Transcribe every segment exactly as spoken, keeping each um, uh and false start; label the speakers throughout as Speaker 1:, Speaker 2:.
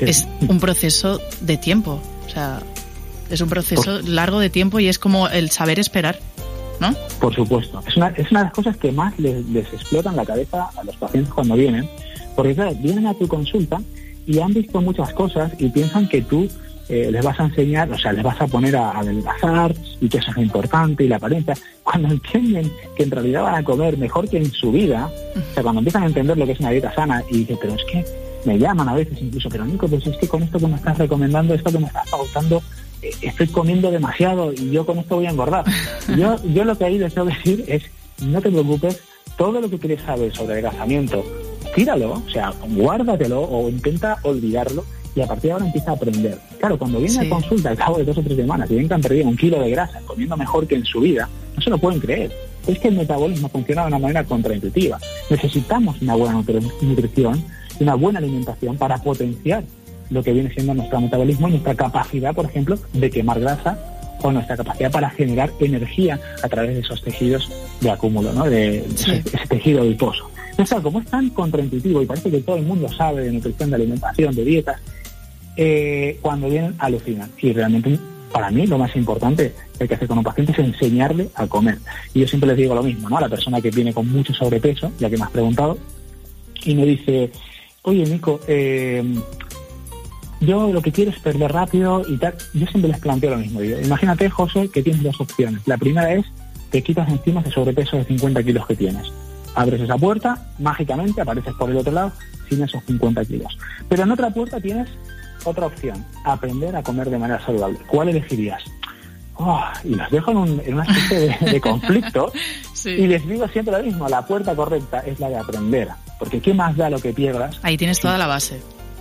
Speaker 1: sí. es un proceso de tiempo, o sea, es un proceso por, largo de tiempo y es como el saber esperar, ¿no?
Speaker 2: Por supuesto. Es una, es una de las cosas que más les, les explotan la cabeza a los pacientes cuando vienen, porque claro, vienen a tu consulta y han visto muchas cosas y piensan que tú eh, les vas a enseñar, o sea, les vas a poner a adelgazar y que eso es importante y la apariencia, cuando entienden que en realidad van a comer mejor que en su vida, o sea, cuando empiezan a entender lo que es una dieta sana y dicen, pero es que me llaman a veces incluso, pero Nico, pues es que con esto que me estás recomendando, esto que me estás pautando, eh, estoy comiendo demasiado y yo con esto voy a engordar. Yo, yo lo que ahí les tengo que decir es, no te preocupes, todo lo que quieres saber sobre adelgazamiento, tíralo, o sea, guárdatelo o intenta olvidarlo y a partir de ahora empieza a aprender. Claro, cuando viene sí. a consulta al cabo de dos o tres semanas y ven que han perdido un kilo de grasa comiendo mejor que en su vida, no se lo pueden creer. Es que el metabolismo funciona de una manera contraintuitiva. Necesitamos una buena nutrición y una buena alimentación para potenciar lo que viene siendo nuestro metabolismo y nuestra capacidad, por ejemplo, de quemar grasa o nuestra capacidad para generar energía a través de esos tejidos de acúmulo, ¿no? De, de sí. ese, ese tejido adiposo. Entonces, como es tan contraintuitivo y parece que todo el mundo sabe de nutrición, de alimentación, de dietas, eh, cuando vienen alucinan. Y realmente, para mí, lo más importante que hay que hacer con un paciente es enseñarle a comer. Y yo siempre les digo lo mismo, ¿no? A la persona que viene con mucho sobrepeso, ya que me has preguntado, y me dice, oye, Nico, eh, yo lo que quiero es perder rápido y tal. Yo siempre les planteo lo mismo. Digo, imagínate, José, que tienes dos opciones. La primera es, te quitas encima ese sobrepeso de cincuenta kilos que tienes. Abres esa puerta, mágicamente apareces por el otro lado sin esos cincuenta kilos. Pero en otra puerta tienes otra opción, aprender a comer de manera saludable. ¿Cuál elegirías? Oh, y los dejo en, un, en una especie de, de conflicto sí. y les digo siempre lo mismo, la puerta correcta es la de aprender, porque ¿qué más da lo que pierdas?
Speaker 1: Ahí tienes toda la base.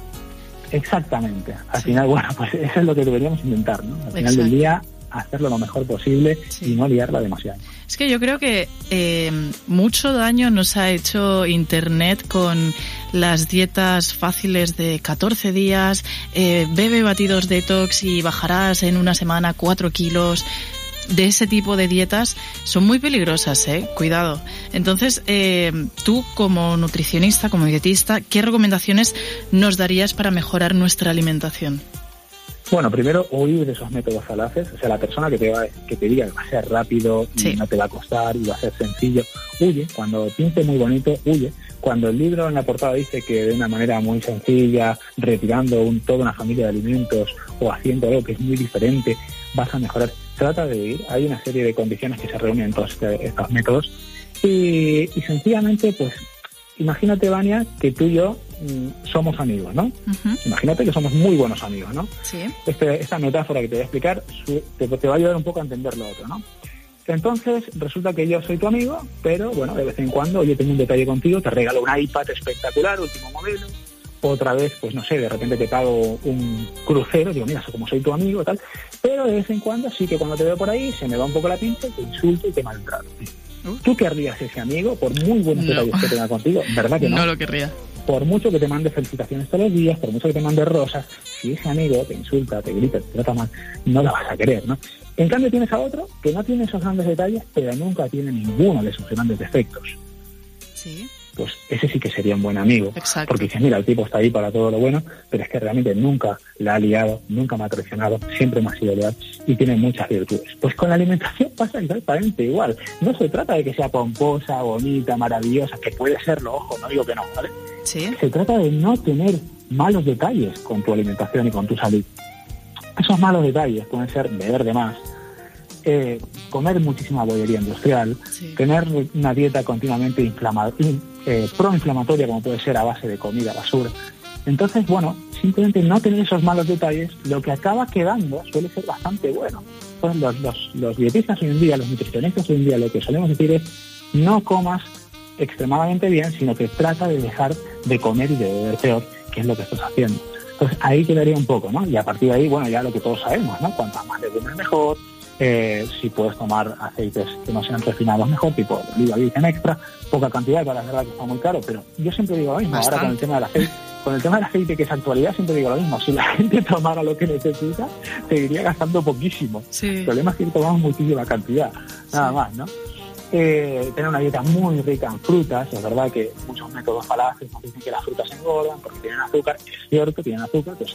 Speaker 2: Exactamente. Al sí. final, bueno, pues eso es lo que deberíamos intentar, ¿no? Al final
Speaker 1: Exacto.
Speaker 2: del día, hacerlo lo mejor posible sí. y no liarla demasiado.
Speaker 1: Es que yo creo que eh, mucho daño nos ha hecho Internet con las dietas fáciles de catorce días, eh, bebe batidos detox y bajarás en una semana cuatro kilos. De ese tipo de dietas son muy peligrosas, ¿eh? Cuidado. Entonces, eh, tú como nutricionista, como dietista, ¿qué recomendaciones nos darías para mejorar nuestra alimentación?
Speaker 2: Bueno, primero, huir de esos métodos falaces. O sea, la persona que te va, que te diga que va a ser rápido y sí. no te va a costar y va a ser sencillo, huye. Cuando pinte muy bonito, huye. Cuando el libro en la portada dice que de una manera muy sencilla, retirando un, toda una familia de alimentos o haciendo algo que es muy diferente, vas a mejorar. Trata de ir. Hay una serie de condiciones que se reúnen en todos este, estos métodos. Y, y sencillamente, pues, imagínate, Vania, que tú y yo mmm, somos amigos, ¿no? Uh-huh. Imagínate que somos muy buenos amigos, ¿no?
Speaker 1: Sí.
Speaker 2: Este, esta metáfora que te voy a explicar su, te, te va a ayudar un poco a entender lo otro, ¿no? Entonces, resulta que yo soy tu amigo, pero, bueno, de vez en cuando yo tengo un detalle contigo, te regalo un iPad espectacular, último modelo. Otra vez, pues no sé, de repente te pago un crucero, digo, mira, como soy tu amigo, tal. Pero de vez en cuando sí que cuando te veo por ahí, se me va un poco la pinza, te insulto y te maltrato. Uh. ¿Tú querrías ese amigo, por muy buenos detalles no. que tenga contigo? ¿Verdad que no?
Speaker 1: No lo querría.
Speaker 2: Por mucho que te mande felicitaciones todos los días, por mucho que te mande rosas, si ese amigo te insulta, te grita, te trata mal, no lo vas a querer, ¿no? En cambio tienes a otro que no tiene esos grandes detalles, pero nunca tiene ninguno de sus grandes defectos.
Speaker 1: Sí.
Speaker 2: Pues ese sí que sería un buen amigo.
Speaker 1: Exacto.
Speaker 2: Porque dices, mira, el tipo está ahí para todo lo bueno, pero es que realmente nunca la ha liado, nunca me ha traicionado, siempre me ha sido leal y tiene muchas virtudes. Pues con la alimentación pasa exactamente igual. No se trata de que sea pomposa, bonita, maravillosa, que puede serlo, ojo, no digo que no, ¿vale?
Speaker 1: Sí.
Speaker 2: Se trata de no tener malos detalles con tu alimentación y con tu salud. Esos malos detalles pueden ser beber de más, eh, comer muchísima bollería industrial, sí. tener una dieta continuamente inflamada, eh, proinflamatoria, como puede ser a base de comida basura. Entonces, bueno, simplemente no tener esos malos detalles, lo que acaba quedando suele ser bastante bueno. Pues los, los, los dietistas hoy en día, los nutricionistas hoy en día, lo que solemos decir es no comas extremadamente bien, sino que trata de dejar de comer y de beber peor, que es lo que estás haciendo. Entonces ahí quedaría un poco, ¿no? Y a partir de ahí, bueno, ya lo que todos sabemos, ¿no? Cuantas más legumbres mejor, eh, si puedes tomar aceites que no sean refinados mejor, tipo oliva virgen extra, poca cantidad, para la verdad que está muy caro, pero yo siempre digo lo mismo. Bastante. Ahora con el tema del aceite, con el tema del aceite que es actualidad, siempre digo lo mismo. Si la gente tomara lo que necesita, seguiría gastando poquísimo.
Speaker 1: Sí.
Speaker 2: El problema es que tomamos muchísima cantidad, nada sí. más, ¿no? Eh, tener una dieta muy rica en frutas. Es verdad que muchos métodos falaces nos dicen que las frutas engordan porque tienen azúcar. Es cierto, tienen azúcar, pues